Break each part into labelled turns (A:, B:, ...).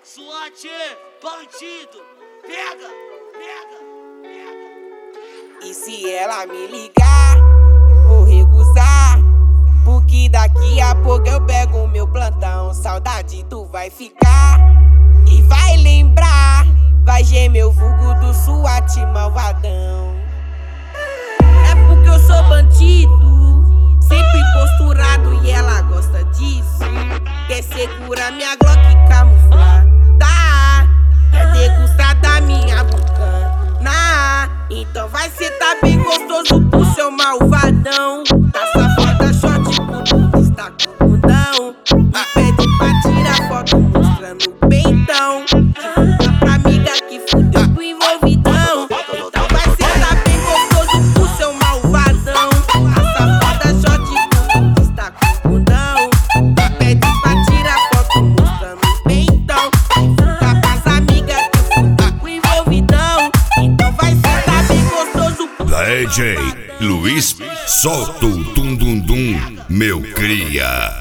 A: SWAT, bandido, pega, pega, pega.
B: E se ela me ligar, vou recusar, porque daqui a pouco eu pego o meu plantão. Saudade tu vai ficar e vai lembrar, vai gemer o vulgo do SWAT malvadão. É porque eu sou bandido, sempre posturado e ela gosta disso. Quer segurar minha Glock camuflada, quer degustar da minha bucana. Então vai sentar bem gostoso pro seu malvadão. Tá safada, shot, tudo está com o bundão. Me pede pra tirar foto mostrando o peitão. Divulga pra amiga que fudeu pro envolvidão. Então vai sentar bem gostoso pro seu malvadão. Tá safada, shot, tudo está com o bundão. Me pede pra tirar foto mostrando o peitão. Divulga pras amigas que fudeu pro envolvidão. Então vai sentar bem gostoso pro
C: DJ Luiz, solta o dum-dum-dum, meu cria.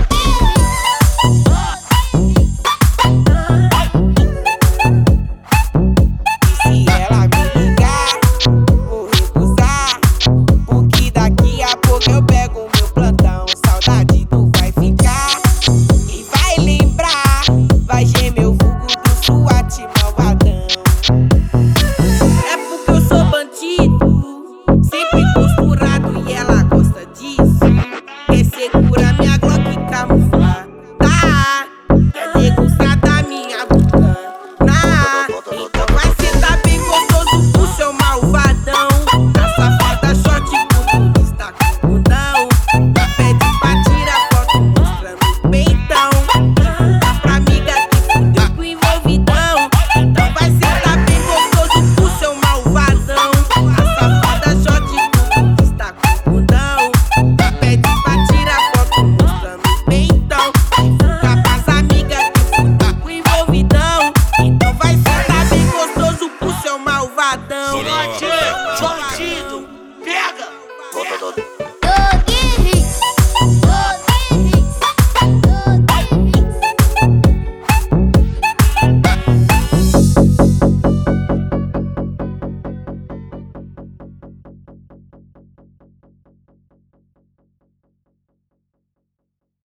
B: Se ela me ligar, vou recusar, porque daqui a pouco eu pego o meu plantão. Saudade tu vai ficar e vai lembrar, vai gemer o vulgo do SWAT malvadão. É porque eu sou bandido, sempre posturado e ela gosta disso. Quer segurar minha Glock camuflada, quer degustar da minha bucana. Então vai sentar bem gostoso pro seu malvadão. Tá safada, shot, tudo está com o bundão. Pede pra tirar foto mostrando o peitão. Divulga pra amiga que fudeu pro envolvidão. Então vai sentar bem gostoso pro seu malvadão. Tá safada, shot, tudo está com o bundão. Pede pra tirar foto mostrando o peitão. Divulga pras amigas que fudeu pro envolvidão. Então vai sentar bem gostoso pro seu malvadão.
A: SWAT, bandido, pega, pega.